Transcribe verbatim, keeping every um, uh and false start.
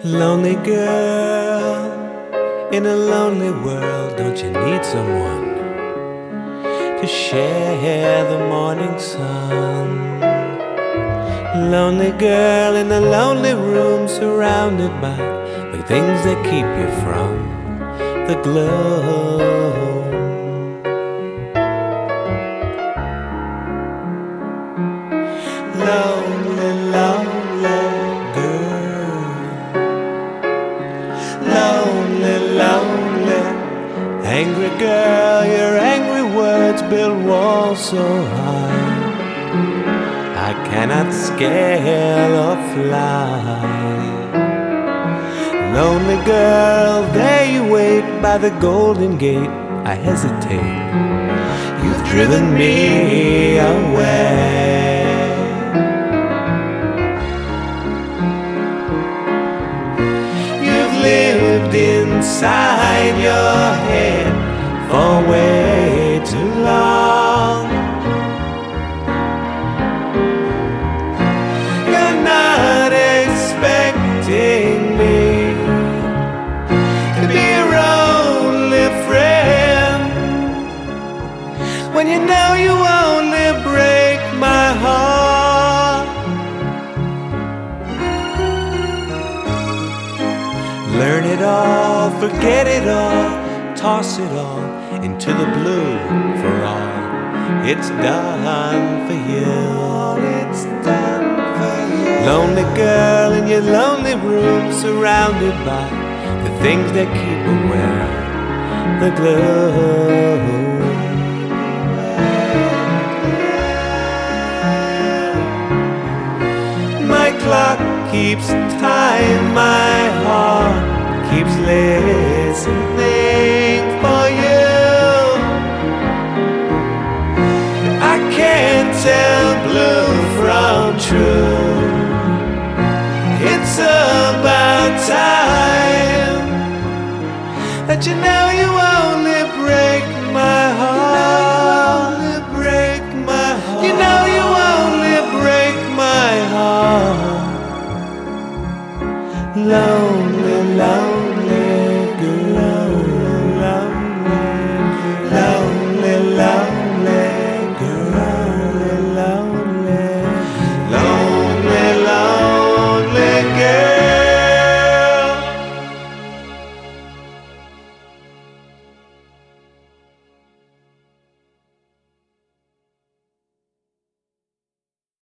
Lonely girl, in a lonely world, don't you need someone to share the morning sun? Lonely girl in a lonely room, surrounded by the things that keep you from the glow. Lonely, lonely girl. Lonely, lonely, angry girl, your angry words build walls so high I cannot scale or fly. Lonely girl, there you wait by the golden gate. I hesitate, you've driven me away. You've lived inside your head for way too long. You're not expecting me to be your only friend, when you know you only break my heart. Learn it all, forget it all, toss it all into the blue for all. It's done for you. It's done for you. Lonely girl in your lonely room, surrounded by the things that keep away the glow. My clock keeps time, my heart keeps listening for you. I can't tell blue from true. It's about time that you know